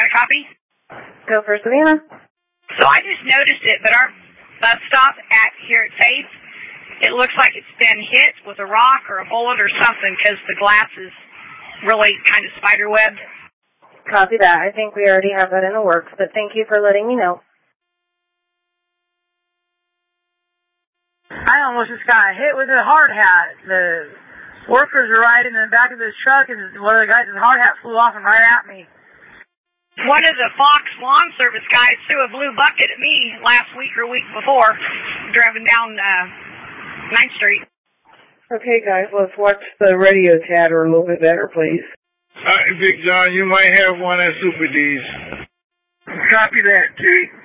a copy? Go for Savannah. So I just noticed it, but our bus stop here at Faith, it looks like it's been hit with a rock or a bullet or something because the glass is really kind of spiderwebbed. Copy that. I think we already have that in the works, but thank you for letting me know. I almost just got hit with a hard hat. The workers were riding in the back of this truck, and one of the guys' hard hat flew off and right at me. One of the Fox Lawn Service guys threw a blue bucket at me last week or week before, driving down 9th Street. Okay, guys, let's watch the radio chatter a little bit better, please. Big John, you might have one at Super D's. Copy that, Chief.